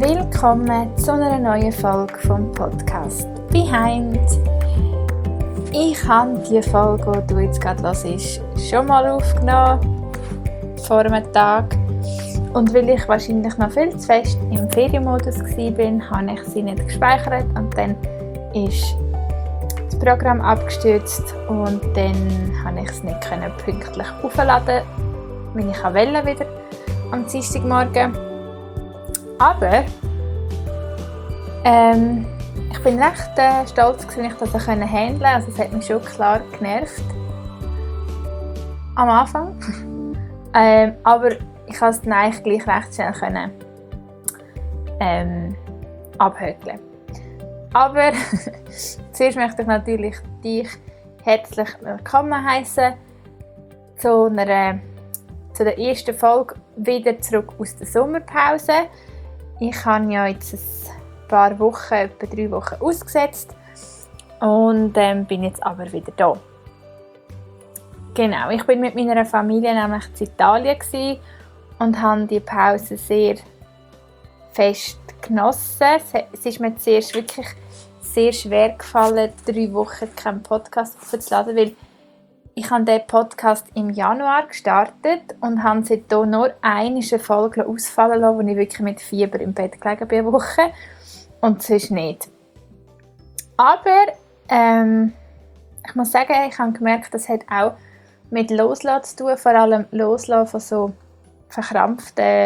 Willkommen zu einer neuen Folge vom Podcast Behind. Ich habe die Folge, die du jetzt gerade hörst, schon mal aufgenommen, vor einem Tag. Und weil ich wahrscheinlich noch viel zu fest im Ferienmodus war, habe ich sie nicht gespeichert und dann ist das Programm abgestürzt und dann konnte ich es nicht pünktlich aufladen, wie ich wollte, wieder am Dienstagmorgen. Aber ich bin recht stolz, dass ich das handeln konnte. Also es hat mich schon klar genervt am Anfang. Aber ich konnte es dann eigentlich gleich recht schnell abhökeln. Aber zuerst möchte ich natürlich dich herzlich willkommen heißen zu der ersten Folge wieder zurück aus der Sommerpause. Ich habe ja jetzt ein paar Wochen, etwa 3 Wochen ausgesetzt und bin jetzt aber wieder da. Genau, ich bin mit meiner Familie nämlich in Italien und habe die Pause sehr fest genossen. Es ist mir zuerst wirklich sehr schwer gefallen, 3 Wochen keinen Podcast aufzuladen, weil ich habe diesen Podcast im Januar gestartet und habe seitdem nur eine Folge ausfallen lassen, wo ich wirklich mit Fieber im Bett gelegen bin, eine Woche. Und sonst nicht. Aber ich muss sagen, ich habe gemerkt, das hat auch mit Loslassen zu tun, vor allem Loslassen von so verkrampften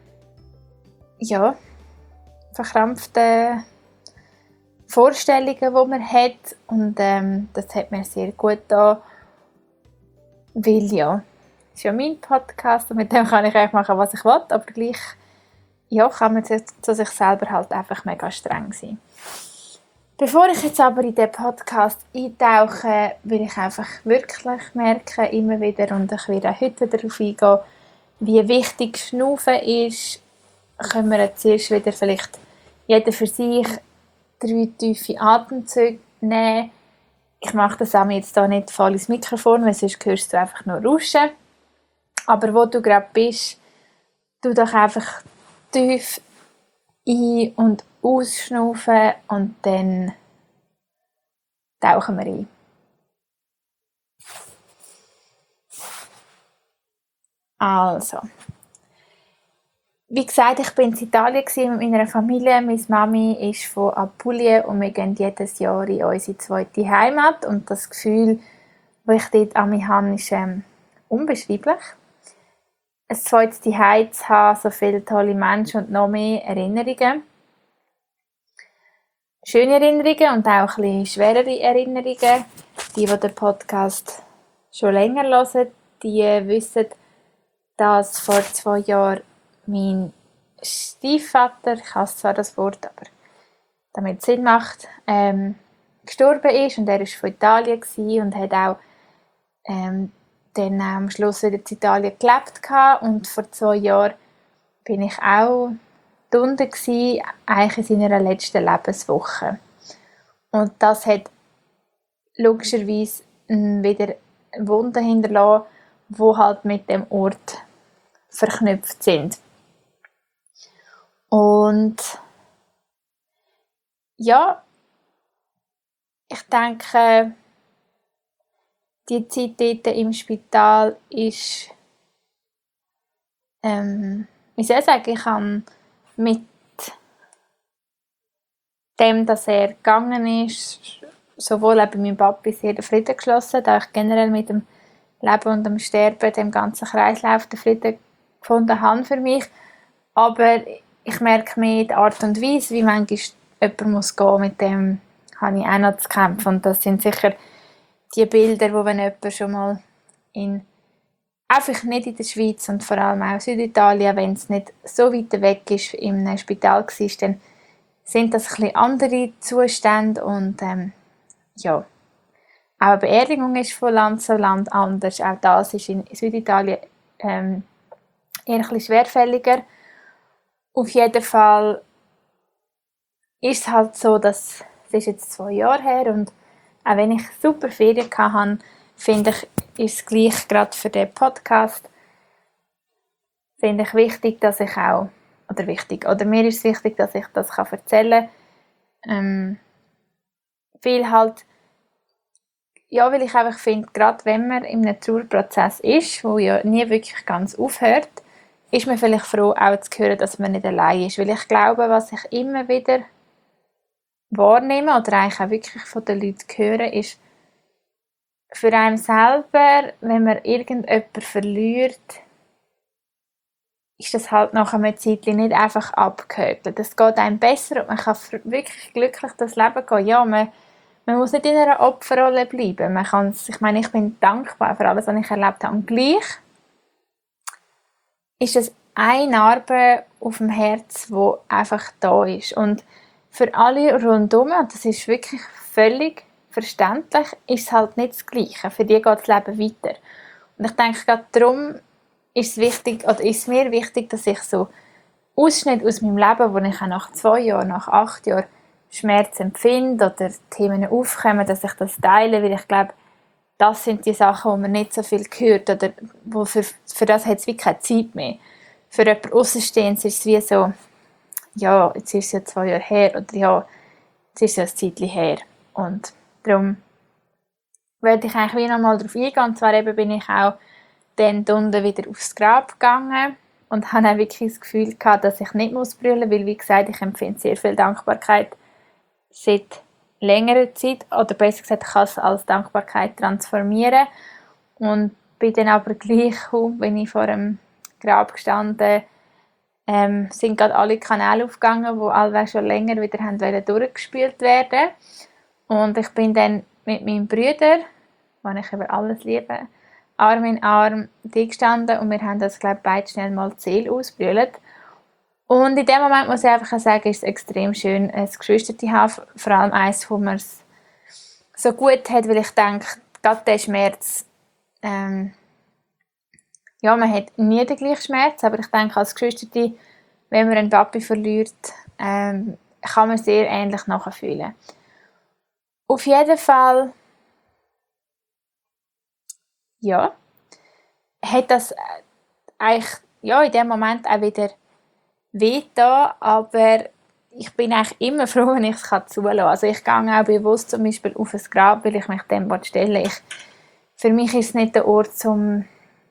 Vorstellungen, die man hat. Und das hat mir sehr gut getan. Weil ja, es ist ja mein Podcast und mit dem kann ich eigentlich machen, was ich will, aber gleich kann man zu sich selber halt einfach mega streng sein. Bevor ich jetzt aber in diesen Podcast eintauche, will ich einfach wirklich merken, immer wieder, und ich werde auch heute darauf eingehen, wie wichtig Schnaufen ist. Können wir jetzt zuerst wieder vielleicht jeder für sich 3 tiefe Atemzüge nehmen. Ich mache das auch jetzt hier nicht voll ins Mikrofon, weil sonst hörst du einfach nur rauschen. Aber wo du gerade bist, tu doch einfach tief ein- und ausschnaufen und dann tauchen wir ein. Also, wie gesagt, ich war in Italien mit meiner Familie. Meine Mami ist von Apulien und wir gehen jedes Jahr in unsere zweite Heimat. Und das Gefühl, das ich dort an mich habe, ist unbeschreiblich. Ein zweites Zuhause zu haben, so viele tolle Menschen und noch mehr Erinnerungen. Schöne Erinnerungen und auch ein bisschen schwerere Erinnerungen. Die den Podcast schon länger hören, die wissen, dass vor 2 Jahren mein Stiefvater, ich hasse zwar das Wort, aber damit es Sinn macht, gestorben ist. Und er war von Italien und hat auch dann am Schluss wieder in Italien gelebt. Und vor 2 Jahren bin ich auch unten gsi, eigentlich in seiner letzten Lebenswoche. Und das hat logischerweise wieder Wunden hinterlassen, die halt mit dem Ort verknüpft sind. Und ja, ich denke, die Zeit dort im Spital ist, wie soll ich sagen, ich habe mit dem, dass er gegangen ist, sowohl bei meinem Papi sehr den Frieden geschlossen, da ich generell mit dem Leben und dem Sterben, dem ganzen Kreislauf, den Frieden gefunden habe für mich. Aber ich merke mehr die Art und Weise, wie manchmal jemand muss gehen, mit dem habe ich auch noch zu kämpfen. Und das sind sicher die Bilder, wo wenn jemand schon mal einfach nicht in der Schweiz und vor allem auch Süditalien, wenn es nicht so weit weg ist, in einem Spital war, dann sind das ein bisschen andere Zustände und auch eine Beerdigung ist von Land zu Land anders. Auch das ist in Süditalien eher ein bisschen schwerfälliger. Auf jeden Fall ist es halt so, dass es ist jetzt 2 Jahre her und auch wenn ich super Ferien hatte, finde ich, ist es gleich gerade für den Podcast, finde ich wichtig, dass ich auch oder wichtig. Oder mir ist es wichtig, dass ich das erzählen kann. Viel halt, ja, weil ich einfach finde, gerade wenn man in einem Trauerprozess ist, wo ja nie wirklich ganz aufhört, ist man vielleicht froh, auch zu hören, dass man nicht allein ist. Weil ich glaube, was ich immer wieder wahrnehme oder eigentlich auch wirklich von den Leuten höre, ist, für einen selber, wenn man irgendjemanden verliert, ist das halt nach einer Zeit nicht einfach abgehökelt. Es geht einem besser und man kann wirklich glücklich das Leben gehen. Ja, man muss nicht in einer Opferrolle bleiben. Ich meine, ich bin dankbar für alles, was ich erlebt habe. Und gleich ist es eine Narbe auf dem Herz, die einfach da ist. Und für alle rundherum, und das ist wirklich völlig verständlich, ist es halt nicht das Gleiche. Für die geht das Leben weiter. Und ich denke, gerade darum ist es mir wichtig, dass ich so Ausschnitte aus meinem Leben, wo ich auch nach 2 Jahren, nach 8 Jahren Schmerz empfinde oder Themen aufkommen, dass ich das teile, weil ich glaube, das sind die Sachen, wo man nicht so viel hört oder wo für das hat es wie keine Zeit mehr. Für jemanden Aussenstehendes ist es wie so, ja, jetzt ist es ja 2 Jahre her oder ja, jetzt ist es ja ein Zeitchen her. Und darum wollte ich eigentlich wie nochmal darauf eingehen. Und zwar eben bin ich auch dann unten wieder aufs Grab gegangen und habe auch wirklich das Gefühl gehabt, dass ich nicht brüllen muss, weil, wie gesagt, ich empfinde sehr viel Dankbarkeit seit längerer Zeit, oder besser gesagt, ich kann es als Dankbarkeit transformieren und bin dann aber gleich, wenn ich vor dem Grab gestanden sind gerade alle Kanäle aufgegangen, die alle schon länger wieder durchgespült werden. Und ich bin dann mit meinem Bruder, den ich über alles liebe, Arm in Arm gestanden und wir haben das, glaube ich, beide schnell mal die Seele ausgebrüllt. Und in dem Moment muss ich einfach sagen, ist es extrem schön, ein Geschwister zu haben, vor allem eins, wo man es so gut hat, weil ich denke, gerade der Schmerz, ja, man hat nie den gleichen Schmerz, aber ich denke, als Geschwister, wenn man einen Papi verliert, kann man sehr ähnlich nachfühlen. Auf jeden Fall, ja, hat das eigentlich, ja, in dem Moment auch wieder wehgetan, aber ich bin eigentlich immer froh, wenn ich es zulassen kann. Also ich gehe auch bewusst zum Beispiel auf ein Grab, weil ich mich dem stellen will. Für mich ist es nicht der Ort, um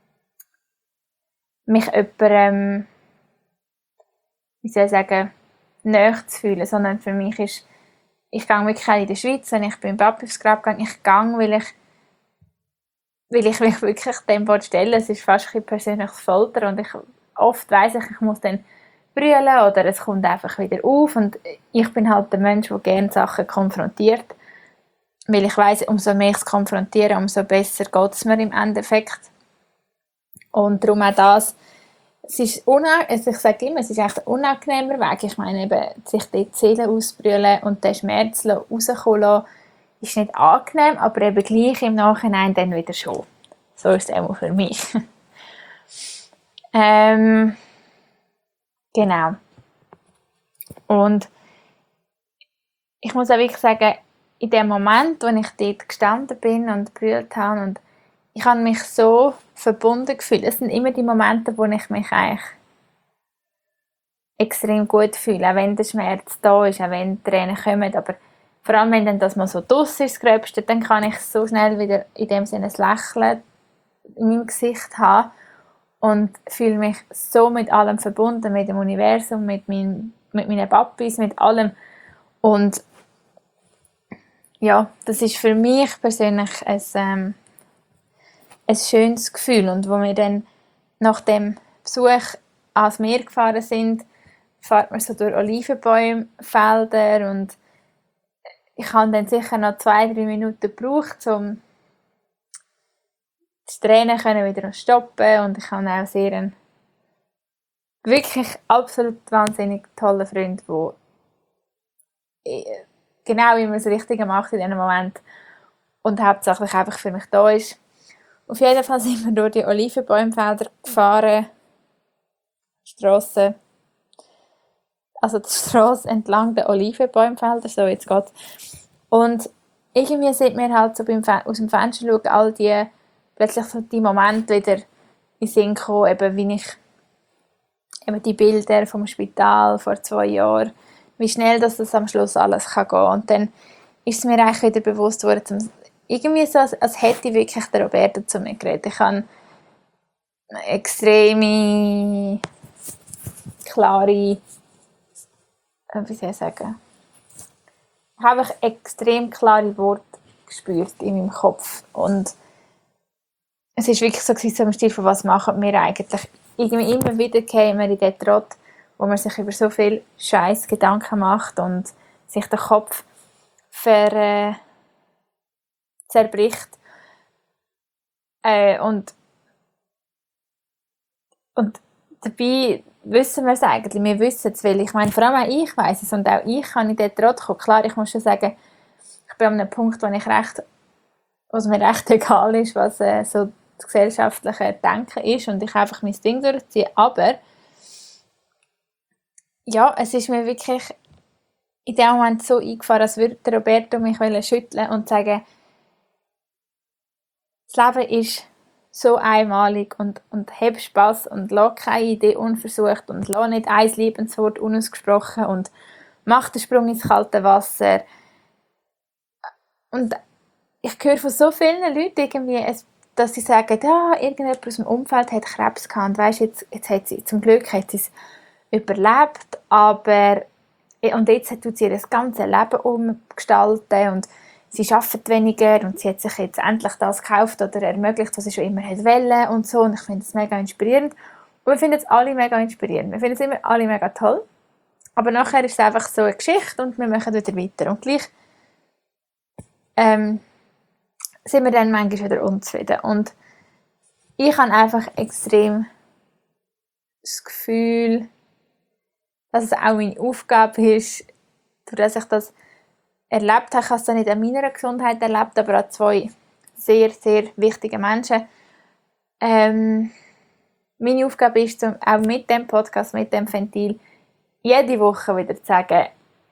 mich jemandem, wie soll ich sagen, näher zu fühlen, sondern für mich ist, ich gehe wirklich auch in der Schweiz, wenn ich beim Papi aufs Grab gehe, ich gehe, weil ich mich wirklich dem stellen will. Es ist fast ein persönliches Folter und oft weiss ich muss dann brüllen oder es kommt einfach wieder auf und ich bin halt der Mensch, der gerne Sachen konfrontiert, weil ich weiss, umso mehr ich es konfrontiere, umso besser geht es mir im Endeffekt. Und darum auch das, ich sage immer, es ist echt ein unangenehmer Weg. Ich meine eben, sich dort die Seele ausbrüllen und den Schmerz rauskommen lassen, ist nicht angenehm, aber eben gleich im Nachhinein dann wieder schon. So ist es auch für mich. Genau. Und ich muss auch wirklich sagen, in dem Moment, wo ich dort gestanden bin und gebrüllt habe, und ich habe mich so verbunden gefühlt. Es sind immer die Momente, wo ich mich eigentlich extrem gut fühle, auch wenn der Schmerz da ist, auch wenn Tränen kommen, aber vor allem, wenn dann das mal so draus ist, das Gröbste, dann kann ich so schnell wieder in dem Sinne ein Lächeln in meinem Gesicht haben und fühle mich so mit allem verbunden, mit dem Universum, mit meinen Papis, mit allem. Und ja, das ist für mich persönlich ein schönes Gefühl. Und wo wir dann nach dem Besuch ans Meer gefahren sind, fährt man so durch Olivenbäumfelder und ich habe dann sicher noch 2-3 Minuten gebraucht, um die Tränen wieder stoppen, und ich habe auch sehr einen wirklich absolut wahnsinnig tollen Freund, der genau immer das Richtige macht in diesem Moment und hauptsächlich einfach für mich da ist. Auf jeden Fall sind wir durch die Olivenbäumfelder gefahren, die Strasse entlang der Olivenbäumfelder, so jetzt geht's. Und irgendwie sieht mir halt so aus dem Fenster schauen, all die plötzlich so die Momente wieder in den Sinn kommen, eben wie ich eben die Bilder vom Spital vor 2 Jahren, wie schnell das am Schluss alles kann gehen. Und dann ist es mir eigentlich wieder bewusst worden, irgendwie so, als hätte ich wirklich den Roberto zu mir geredet. Ich habe eine extreme, klare, wie soll ich sagen, ich habe einfach extrem klare Worte gespürt in meinem Kopf. Und es war wirklich so, so im Stil von «Was machen wir eigentlich?» Irgendwie immer wieder käme man in den Trott, wo man sich über so viel Scheiß Gedanken macht und sich der Kopf zerbricht. Und dabei wissen wir es eigentlich. Wir wissen es, weil ich meine, vor allem auch ich weiss es und auch ich kann in den Trott kommen. Klar, ich muss schon sagen, ich bin an einem Punkt, wo es mir recht egal ist, was so das gesellschaftliche Denken ist und ich einfach mein Ding durchziehe. Aber ja, es ist mir wirklich in dem Moment so eingefahren, als würde Roberto mich schütteln und sagen, das Leben ist so einmalig und hab Spass und lass keine Idee unversucht und lass nicht ein Lebenswort unausgesprochen und mach den Sprung ins kalte Wasser. Und ich höre von so vielen Leuten irgendwie, dass sie sagen, ja, irgendjemand aus dem Umfeld hat Krebs gehabt und weisst, jetzt hat sie, zum Glück hat sie es überlebt, aber und jetzt tut sie ihr ganzes Leben umgestalten und sie arbeitet weniger und sie hat sich jetzt endlich das gekauft oder ermöglicht, was sie schon immer wollte und so. Und ich finde es mega inspirierend. Und wir finden es alle mega inspirierend. Wir finden es immer alle mega toll. Aber nachher ist es einfach so eine Geschichte und wir machen wieder weiter. Und gleich sind wir dann manchmal wieder unzufrieden. Und ich habe einfach extrem das Gefühl, dass es auch meine Aufgabe ist, dass ich das erlebt habe. Ich habe es nicht an meiner Gesundheit erlebt, aber an 2 sehr, sehr wichtigen Menschen. Meine Aufgabe ist, auch mit dem Podcast, mit dem Ventil, jede Woche wieder zu sagen,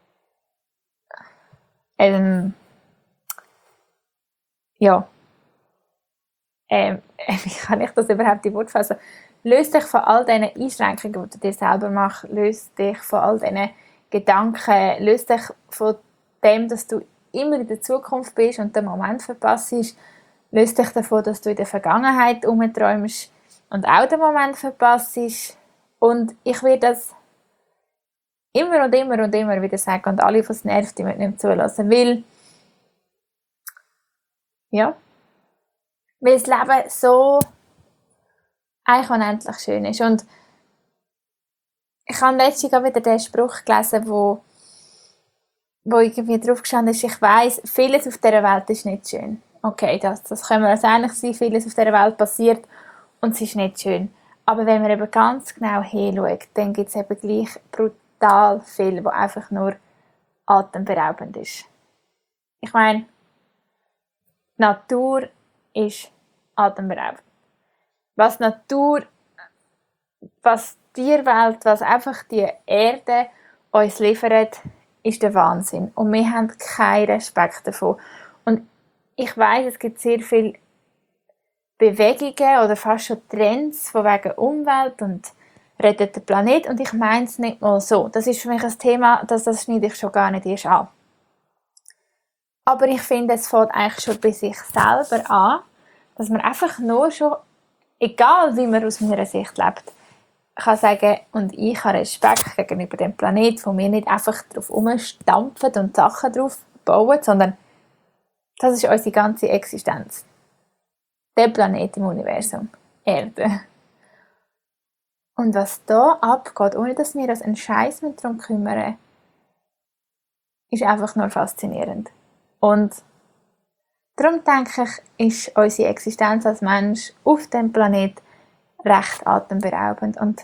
wie kann ich das überhaupt in Worte fassen? Löst dich von all diesen Einschränkungen, die du dir selber machst, löst dich von all diesen Gedanken, löst dich von dem, dass du immer in der Zukunft bist und den Moment verpasst, löst dich davon, dass du in der Vergangenheit umträumst und auch den Moment verpasst. Und ich werde das immer und immer und immer wieder sagen und alle, was nervt, die nicht mehr zulassen, weil das Leben so eigentlich unendlich schön ist. Und ich habe letztens wieder den Spruch gelesen, wo irgendwie drauf gestanden ist, ich weiss, vieles auf dieser Welt ist nicht schön. Okay, das können wir uns einig sein, vieles auf dieser Welt passiert und es ist nicht schön. Aber wenn man eben ganz genau hinschaut, dann gibt es eben gleich brutal viel, was einfach nur atemberaubend ist. Ich meine, die Natur ist atemberaubend. Was Natur, was die Tierwelt, was einfach die Erde uns liefert, ist der Wahnsinn. Und wir haben keinen Respekt davon. Und ich weiss, es gibt sehr viele Bewegungen oder fast schon Trends von wegen Umwelt und rettet den Planet. Und ich meine es nicht mal so. Das ist für mich ein Thema, das schneide ich schon gar nicht erst an. Aber ich finde, es fängt eigentlich schon bei sich selber an, dass man einfach nur schon, egal wie man aus meiner Sicht lebt, kann sagen, und ich habe Respekt gegenüber dem Planeten, wo wir nicht einfach drauf rumstampfen und Sachen drauf bauen, sondern das ist unsere ganze Existenz. Der Planet im Universum, Erde. Und was da abgeht, ohne dass wir uns einen Scheiß mit darum kümmern, ist einfach nur faszinierend. Und darum denke ich, ist unsere Existenz als Mensch auf dem Planet recht atemberaubend. Und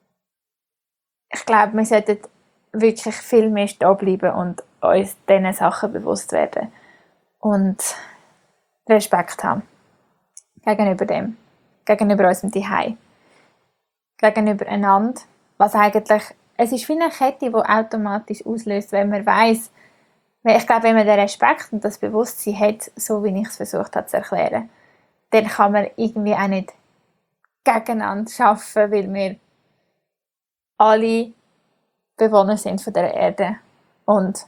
ich glaube, wir sollten wirklich viel mehr stehen bleiben und uns diesen Sachen bewusst werden. Und Respekt haben. Gegenüber dem. Gegenüber unserem Zuhause. Gegenüber einander. Was eigentlich, es ist wie eine Kette, die automatisch auslöst, wenn man weiss, ich glaube, wenn man den Respekt und das Bewusstsein hat, so wie ich es versucht habe zu erklären, dann kann man irgendwie auch nicht gegeneinander arbeiten, weil wir alle Bewohner sind von dieser Erde. Und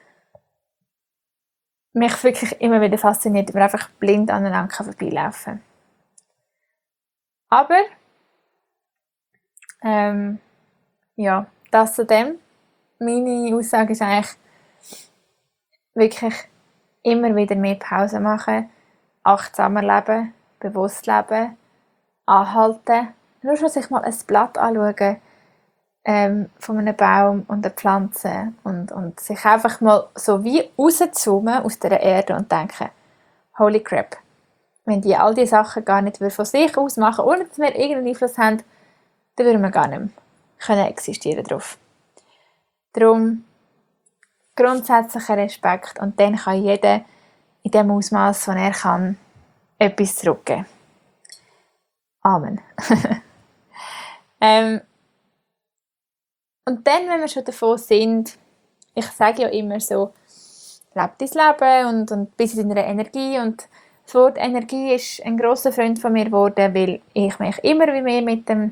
mich wirklich immer wieder fasziniert, wenn man einfach blind aneinander vorbeilaufen kann. Aber, ja, das zu dem. Meine Aussage ist eigentlich wirklich immer wieder mehr Pause machen, achtsamer leben, bewusst leben, anhalten, nur schon sich mal ein Blatt anschauen von einem Baum und einer Pflanze und sich einfach mal so wie rauszoomen aus der Erde und denken, holy crap, wenn die all diese Sachen gar nicht von sich aus machen, ohne dass wir irgendeinen Einfluss haben, dann würden wir gar nicht mehr können existieren drauf. Darum grundsätzlicher Respekt und dann kann jeder in dem Ausmaß, das er kann, etwas zurückgeben. Amen. Und dann, wenn wir schon davon sind, ich sage ja immer so, lebe dein Leben und bist in deiner Energie. Und das Wort Energie ist ein grosser Freund von mir geworden, weil ich mich immer wie mehr mit dem,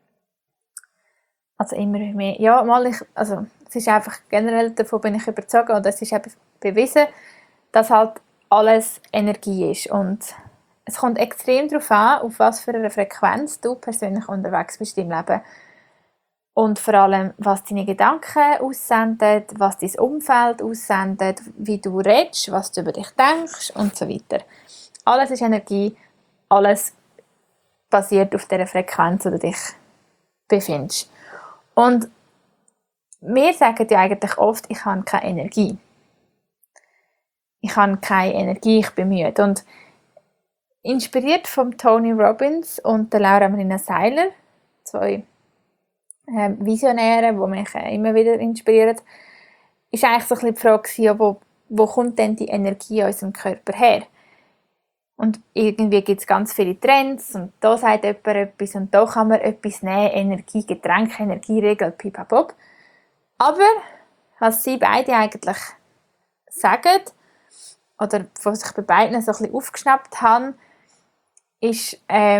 also immer wie mehr, ja, es ist einfach generell, davon bin ich überzeugt, und es ist eben bewiesen, dass halt alles Energie ist. Und es kommt extrem darauf an, auf was für eine Frequenz du persönlich unterwegs bist im Leben. Und vor allem, was deine Gedanken aussenden, was dein Umfeld aussendet, wie du redest, was du über dich denkst und so weiter. Alles ist Energie, alles basiert auf der Frequenz, wo du dich befindest. Und wir sagen ja eigentlich oft, ich habe keine Energie. Ich habe keine Energie, ich bin müde. Und inspiriert von Tony Robbins und der Laura Marina Seiler, zwei Visionäre, die mich immer wieder inspirieren, ist eigentlich so ein bisschen die Frage, wo kommt denn die Energie in unserem Körper her? Und irgendwie gibt es ganz viele Trends und da sagt jemand etwas und da kann man etwas nehmen, Energie, Getränke, Energieregel, pipapoп. Aber was sie beide eigentlich sagen, oder was ich bei beiden so ein bisschen aufgeschnappt habe, ist,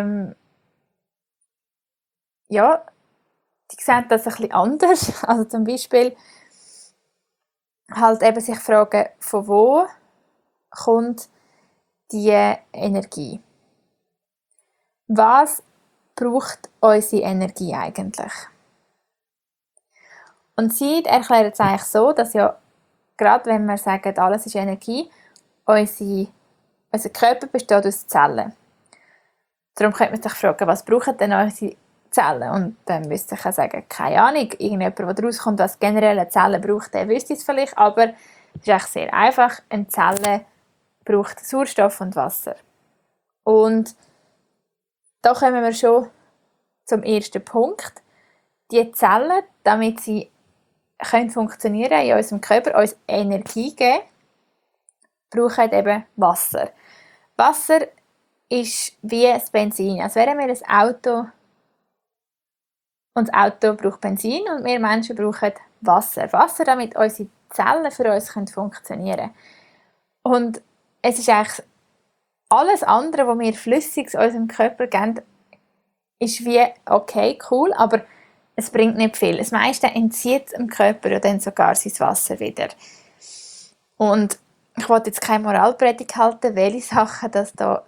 ja, die sehen das ein bisschen anders. Also zum Beispiel halt eben sich fragen, von wo kommt die Energie? Was braucht unsere Energie eigentlich? Und sie erklären es eigentlich so, dass ja, gerade wenn wir sagen, alles ist Energie, unser Körper besteht aus Zellen. Darum könnte man sich fragen, was brauchen denn unsere Zellen? Und dann müsste ich sagen, keine Ahnung, irgendjemand, der daraus kommt, was generelle Zellen braucht, der wüsste es vielleicht, aber es ist echt sehr einfach. Eine Zelle braucht Sauerstoff und Wasser. Und da kommen wir schon zum ersten Punkt. Die Zellen, damit sie funktionieren in unserem Körper, uns Energie geben, brauchen eben Wasser. Wasser ist wie das Benzin. Als wären wir ein Auto und das Auto braucht Benzin und wir Menschen brauchen Wasser. Wasser, damit unsere Zellen für uns funktionieren können. Und es ist eigentlich alles andere, was wir flüssig in unserem Körper geben, ist wie okay, cool, aber es bringt nicht viel. Das meiste entzieht dem Körper ja dann sogar sein Wasser wieder. Und ich wollte jetzt keine Moralpredigt halten, welche Sachen das da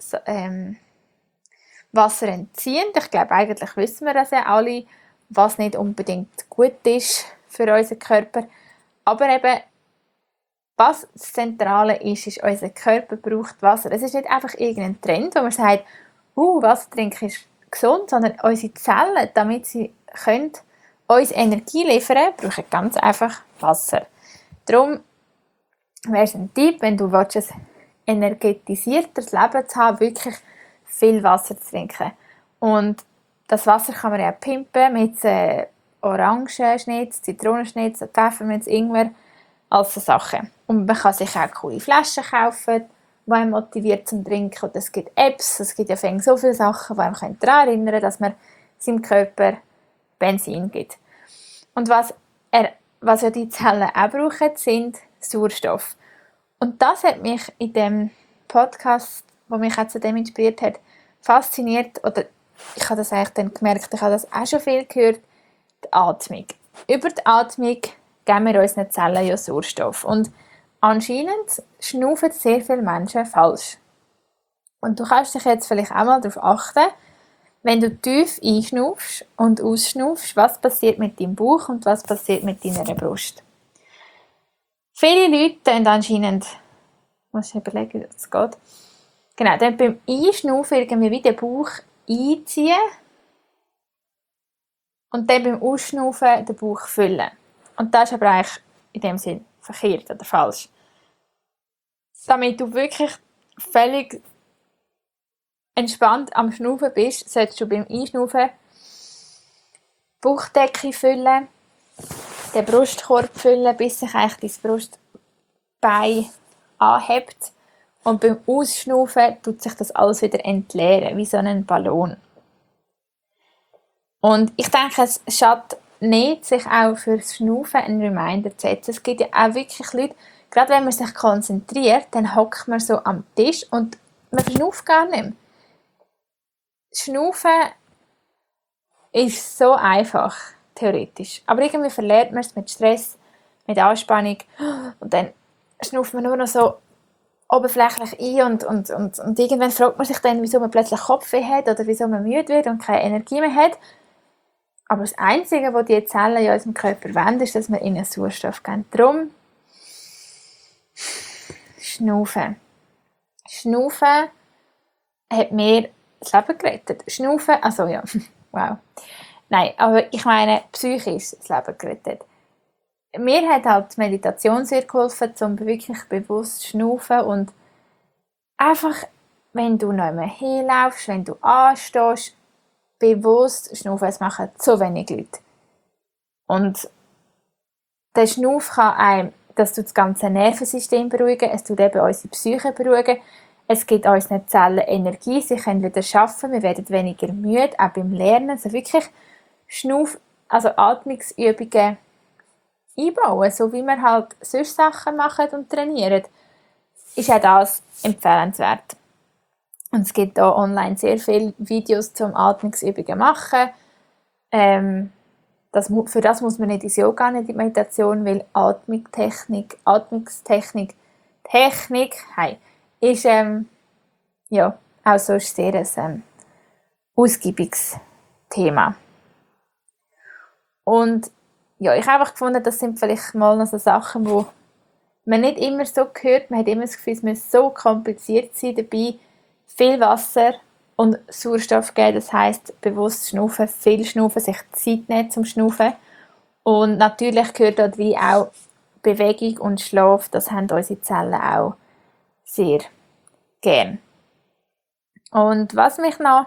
Wasser entziehen. Ich glaube, eigentlich wissen wir das ja alle, was nicht unbedingt gut ist für unseren Körper. Aber eben, was das Zentrale ist, unser Körper braucht Wasser. Es ist nicht einfach irgendein Trend, wo man sagt, Wasser trinken ist gesund, sondern unsere Zellen, damit sie uns Energie liefern können, brauchen ganz einfach Wasser. Darum wäre es ein Tipp, wenn du ein energetisiertes Leben zu haben, wirklich viel Wasser zu trinken. Und das Wasser kann man ja pimpen mit Orangenschnitz, Zitronenschnitz, Pfefferminz, Ingwer, all so Sachen. Und man kann sich auch coole Flaschen kaufen, die einen motiviert zum Trinken. Und es gibt Apps, es gibt ja so viele Sachen, die einem daran erinnern können, dass man seinem Körper Benzin gibt. Und was ja die Zellen auch brauchen, sind Sauerstoff. Und das hat mich in dem Podcast, der mich auch zu dem inspiriert hat, fasziniert. Oder ich habe das eigentlich dann gemerkt, ich habe das auch schon viel gehört, die Atmung. Über die Atmung geben wir unseren Zellen ja Sauerstoff. Und anscheinend schnaufen sehr viele Menschen falsch. Und du kannst dich jetzt vielleicht auch mal darauf achten, wenn du tief einschnaufst und ausschnaufst, was passiert mit deinem Bauch und was passiert mit deiner Brust. Viele Leute tun anscheinend, muss ich überlegen, wie das geht, genau, dann beim Einschnaufen irgendwie wie den Bauch einziehen und dann beim Ausschnaufen den Bauch füllen. Und das ist aber eigentlich in dem Sinn verkehrt oder falsch. Damit du wirklich völlig entspannt am Schnaufen bist, solltest du beim Einschnaufen die Bauchdecke füllen, den Brustkorb füllen, bis sich eigentlich dein Brustbein anhebt. Und beim Ausschnaufen tut sich das alles wieder entleeren, wie so ein Ballon. Und ich denke, es schadet nicht, sich auch fürs Schnaufen einen Reminder zu setzen. Es gibt ja auch wirklich Leute, gerade wenn man sich konzentriert, dann hockt man so am Tisch und man schnauft gar nicht mehr. Schnaufen ist so einfach, theoretisch. Aber irgendwie verlernt man es mit Stress, mit Anspannung und dann schnauft man nur noch so oberflächlich ein und irgendwann fragt man sich dann, wieso man plötzlich Kopfweh hat oder wieso man müde wird und keine Energie mehr hat. Aber das Einzige, was die Zellen in unserem Körper wollen, ist, dass wir ihnen Sauerstoff geben. Darum Schnaufen. Schnaufen hat mir das Leben gerettet. Schnaufen, also ja, wow. Nein, aber ich meine, psychisch das Leben gerettet. Mir hat halt die Meditation sehr geholfen, um wirklich bewusst zu schnaufen und einfach, wenn du nicht mehr hinlaufst, wenn du anstehst, bewusst schnaufen. Es machen so wenig Leute. Und der Schnauf kann einem, das tut das ganze Nervensystem beruhigen, es tut eben unsere Psyche beruhigen, es gibt unseren Zellen Energie, sie können wieder arbeiten, wir werden weniger müde, auch beim Lernen. Also wirklich also Atmungsübungen einbauen, so wie wir halt sonst Sachen machen und trainieren, ist auch das empfehlenswert. Und es gibt auch online sehr viele Videos zum Atmungsübungen machen. Für das muss man nicht ins Yoga, nicht in die Meditation, weil Atmungstechnik, ist ja, auch so sehr ein ausgiebiges Thema. Und ja, ich habe einfach gefunden, das sind vielleicht mal noch so Sachen, wo man nicht immer so hört. Man hat immer das Gefühl, es muss so kompliziert sein dabei. Viel Wasser und Sauerstoff geben, das heisst bewusst schnaufen, viel schnaufen, sich Zeit nehmen zum Schnaufen. Und natürlich gehört dort wie auch Bewegung und Schlaf, das haben unsere Zellen auch sehr gern. Und was mich noch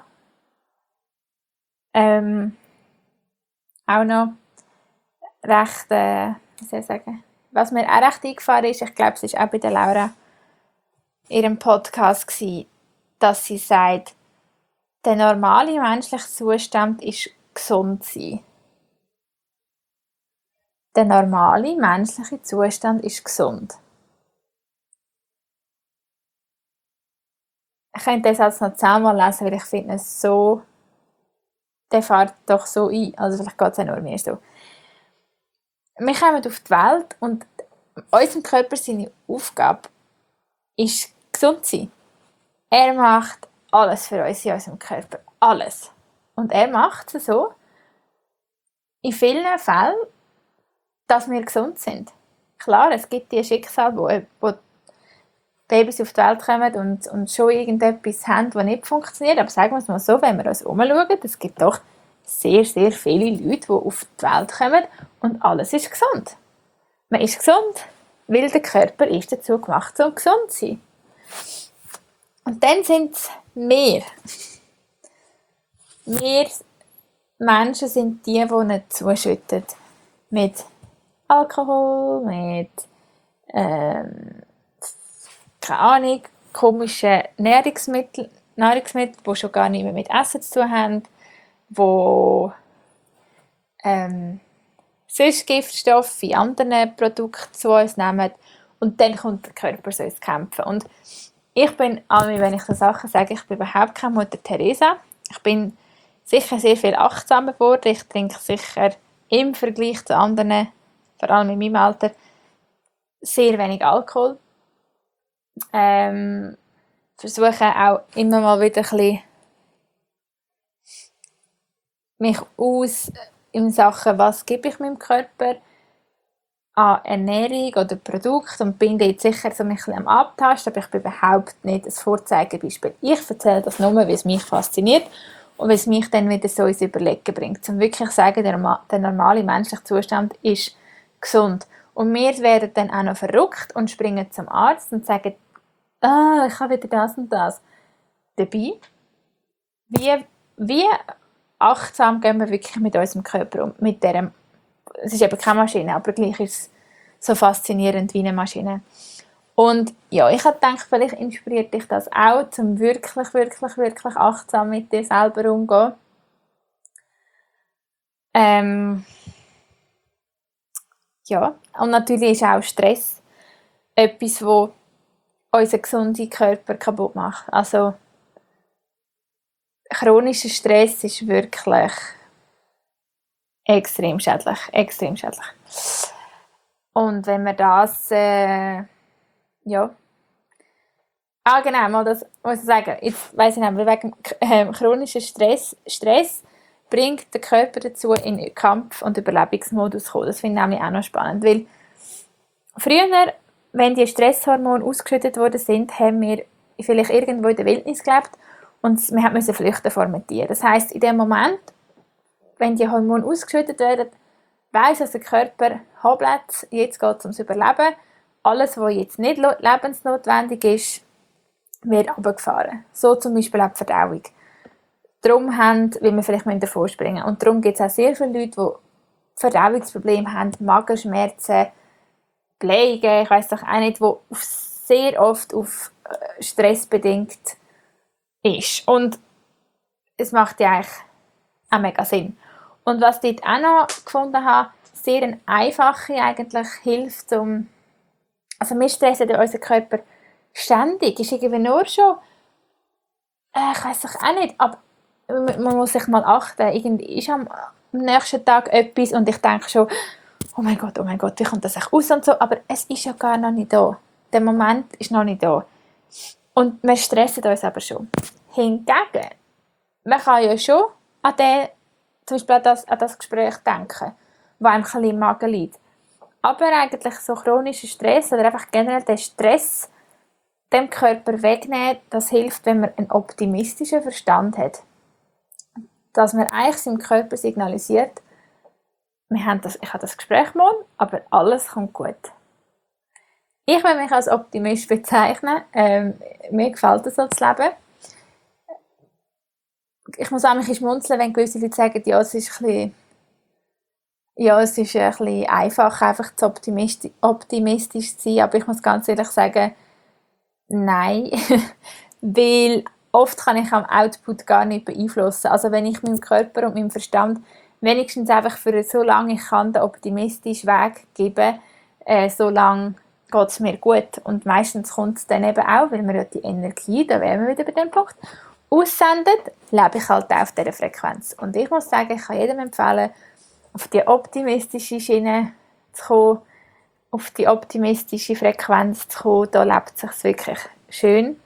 auch noch recht, was mir auch recht eingefahren ist, ich glaube, es war auch bei der Laura in ihrem Podcast gewesen, dass sie sagt, der normale menschliche Zustand ist gesund sein. Der normale menschliche Zustand ist gesund. Ich könnte das jetzt noch zusammen lesen, weil ich finde es so, der fährt doch so ein. Also vielleicht geht es ja nur mir so. Wir kommen auf die Welt und unserem Körper seine Aufgabe ist, gesund zu sein. Er macht alles für uns in unserem Körper. Alles. Und er macht es so, in vielen Fällen, dass wir gesund sind. Klar, es gibt die Schicksale, wo Babys auf die Welt kommen und schon irgendetwas haben, das nicht funktioniert. Aber sagen wir es mal so, wenn wir uns umschauen, es gibt doch sehr, sehr viele Leute, die auf die Welt kommen und alles ist gesund. Man ist gesund, weil der Körper ist dazu gemacht, um gesund zu sein. Und dann sind es wir. Wir Menschen sind die nicht zuschütten mit Alkohol, mit keine Ahnung, komischen Nahrungsmittel, die schon gar nicht mehr mit Essen zu tun haben, die sonst Giftstoffe in anderen Produkten zu uns nehmen und dann kommt der Körper so ins Kämpfen. Und ich bin, wenn ich so Sachen sage, ich bin überhaupt keine Mutter Teresa. Ich bin sicher sehr viel achtsamer geworden. Ich trinke sicher im Vergleich zu anderen, vor allem in meinem Alter, sehr wenig Alkohol. Versuche auch immer mal wieder ein bisschen mich aus in Sachen, was gebe ich meinem Körper an Ernährung oder Produkt, und bin jetzt sicher so ein bisschen am Abtasten, aber ich bin überhaupt nicht ein Vorzeigebeispiel. Ich erzähle das nur, weil es mich fasziniert und weil es mich dann wieder so ins Überlegen bringt. Um wirklich zu sagen, der normale menschliche Zustand ist gesund. Und wir werden dann auch noch verrückt und springen zum Arzt und sagen, ich habe wieder das und das. Dabei, wie achtsam gehen wir wirklich mit unserem Körper um, mit dem. Es ist eben keine Maschine, aber gleich ist es so faszinierend wie eine Maschine. Und ja, ich habe gedacht, vielleicht inspiriert dich das auch, um wirklich, wirklich, wirklich achtsam mit dir selber umzugehen. Ja, und natürlich ist auch Stress etwas, das unseren gesunden Körper kaputt macht. Also chronischer Stress ist wirklich extrem schädlich, extrem schädlich. Und wenn wir das, genau, mal das muss ich sagen, jetzt weiss ich nicht, aber wegen chronischer Stress bringt den Körper dazu, in Kampf- und Überlebensmodus zu kommen. Das finde ich nämlich auch noch spannend, weil früher, wenn die Stresshormone ausgeschüttet worden sind, haben wir vielleicht irgendwo in der Wildnis gelebt und wir mussten flüchten vor einem Tier. Das heisst, in dem Moment, wenn die Hormone ausgeschüttet werden, weiss der Körper, hoppla, jetzt geht es ums Überleben. Alles, was jetzt nicht lebensnotwendig ist, wird runtergefahren. So zum Beispiel auch die Verdauung. Darum will man vielleicht davor springen. Und darum gibt es auch sehr viele Leute, die Verdauungsprobleme haben, Magenschmerzen, Blähungen, ich weiss doch auch nicht, wo sehr oft auf Stress bedingt ist. Und es macht ja eigentlich auch mega Sinn. Und was ich dort auch noch gefunden habe, sehr eine einfache eigentlich hilft, also wir stressen ja unseren Körper ständig, ist irgendwie nur schon, ich weiss doch auch nicht, aber man muss sich mal achten, irgendwie ist am nächsten Tag etwas und ich denke schon, oh mein Gott, wie kommt das echt aus und so, aber es ist ja gar noch nicht da. Der Moment ist noch nicht da. Und wir stressen uns aber schon. Hingegen, man kann ja schon zum Beispiel an das Gespräch denken, das einem ein bisschen im Magen liegt. Aber eigentlich so chronischer Stress oder einfach generell den Stress dem Körper wegnehmen, das hilft, wenn man einen optimistischen Verstand hat. Dass man eigentlich seinem Körper signalisiert, ich habe das Gespräch morgen, aber alles kommt gut. Ich will mich als Optimist bezeichnen. Mir gefällt es so zu leben. Ich muss auch ein bisschen schmunzeln, wenn gewisse Leute sagen, ja, es ist ein bisschen einfach, einfach zu optimistisch zu sein. Aber ich muss ganz ehrlich sagen, nein. Weil oft kann ich am Output gar nicht beeinflussen. Also wenn ich meinem Körper und meinem Verstand wenigstens einfach für so lange ich kann den optimistischen Weg geben, so lange geht es mir gut. Und meistens kommt es dann eben auch, weil wir ja die Energie, da wären wir wieder bei dem Punkt, aussendet, lebe ich halt auch auf dieser Frequenz. Und ich muss sagen, ich kann jedem empfehlen, auf die optimistische Schiene zu kommen, auf die optimistische Frequenz zu kommen, da lebt es sich wirklich schön.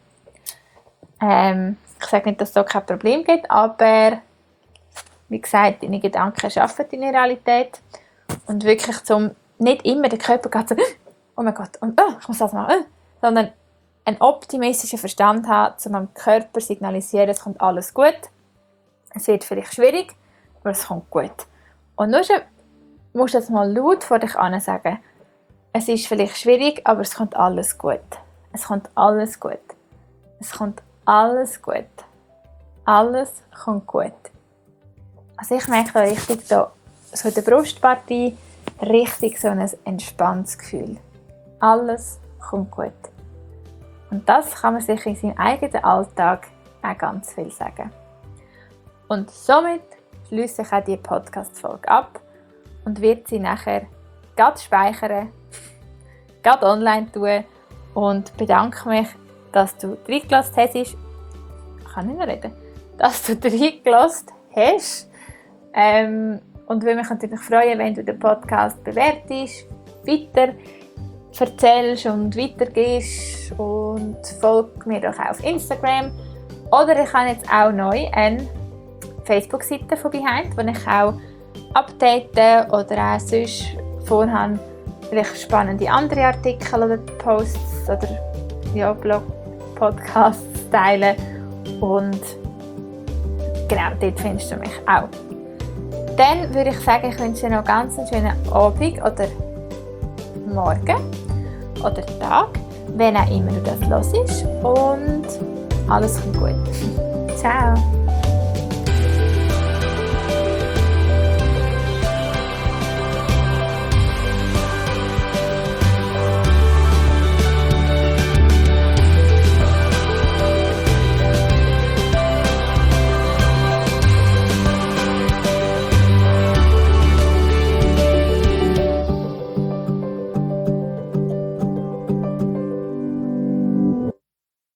Ich sage nicht, dass es da kein Problem gibt, aber wie gesagt, deine Gedanken schaffen deine Realität. Und wirklich nicht immer der Körper geht so, oh mein Gott, und ich muss das machen, sondern einen optimistischen Verstand haben, um dem Körper zu signalisieren, es kommt alles gut. Es wird vielleicht schwierig, aber es kommt gut. Und nur schon musst du jetzt mal laut vor dich an sagen, es ist vielleicht schwierig, aber es kommt alles gut. Es kommt alles gut. Es kommt alles gut. Alles kommt gut. Also ich merke da richtig, so in der Brustpartie, richtig so ein entspanntes Gefühl. Alles kommt gut. Und das kann man sich in seinem eigenen Alltag auch ganz viel sagen. Und somit schließe ich auch diese Podcast-Folge ab und werde sie nachher gerade speichern, gerade online tun und bedanke mich, dass du reingelassen hast. Ich kann nicht mehr reden. Dass du reingelassen hast. Und würde mich natürlich freuen, wenn du den Podcast bewertest, weiter erzählst und weitergehst und folg mir doch auch auf Instagram. Oder ich habe jetzt auch neu eine Facebook-Seite von Behind, wo ich auch updaten oder auch sonst vorhabe, vielleicht spannende andere Artikel oder Posts oder ja, Blog-Podcasts teilen. Und genau, dort findest du mich auch. Dann würde ich sagen, ich wünsche dir noch ganz einen schönen Abend oder Morgen oder Tag, wenn auch immer du das hörst. Und alles kommt gut. Ciao!